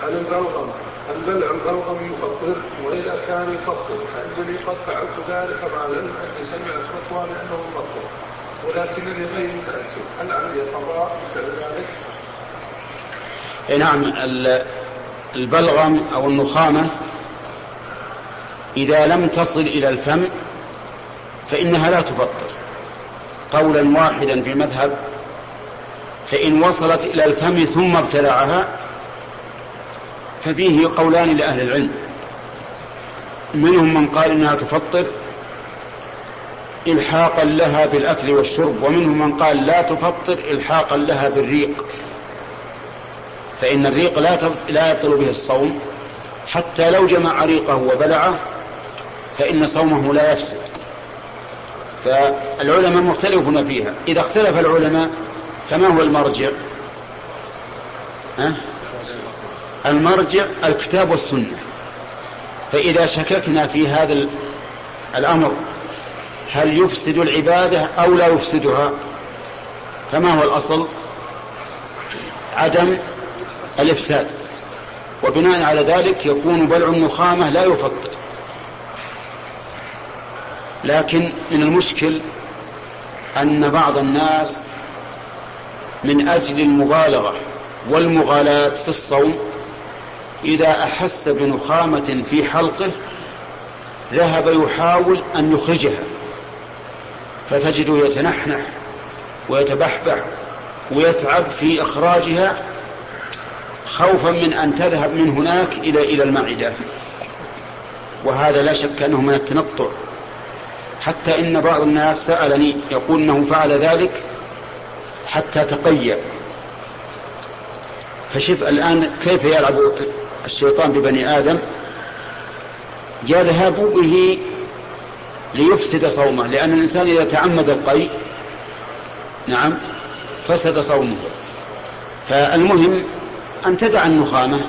هل بلع البلغم يفطر؟ وإذا كان يفطر فإنني قد فعلت ذلك مع العلم أني سمعت فتوى لأنه يفطر ولكنني غير متأكد، هل علي قضاء بفعل ذلك؟ نعم. البلغم أو النخامة إذا لم تصل إلى الفم فإنها لا تفطر قولا واحدا في المذهب، فإن وصلت إلى الفم ثم ابتلعها ففيه قولان لأهل العلم، منهم من قال إنها تفطر إلحاقا لها بالأكل والشرب، ومنهم من قال لا تفطر إلحاقا لها بالريق، فإن الريق لا يبطل به الصوم، حتى لو جمع ريقه وبلعه فإن صومه لا يفسد. فالعلماء مختلفون فيها. إذا اختلف العلماء فما هو المرجع؟ المرجع الكتاب والسنة. فإذا شككنا في هذا الأمر هل يفسد العبادة أو لا يفسدها، فما هو الأصل؟ عدم الإفساد، وبناء على ذلك يكون بلع النخامة لا يفطر. لكن من المشكل أن بعض الناس من أجل المبالغة والمغالاة في الصوم إذا أحس بنخامة في حلقه ذهب يحاول أن يخرجها، فتجده يتنحنح ويتبحبح ويتعب في إخراجها خوفا من أن تذهب من هناك إلى المعدة، وهذا لا شك أنه من التنطع. حتى إن بعض الناس سألني يقول أنه فعل ذلك حتى تقيأ. فشوف الآن كيف يلعب الشيطان ببني آدم، يذهب به ليفسد صومه، لأن الإنسان إذا تعمد القيء نعم فسد صومه. فالمهم أن تدع النخامة،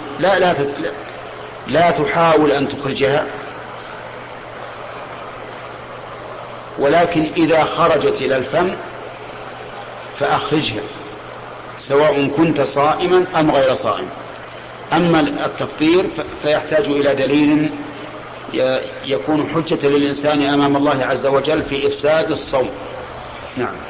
لا تحاول أن تخرجها، ولكن إذا خرجت إلى الفم فأخرجها سواء كنت صائما أم غير صائم. أما التفطير فيحتاج إلى دليل يكون حجة للإنسان أمام الله عز وجل في إفساد الصوم. نعم.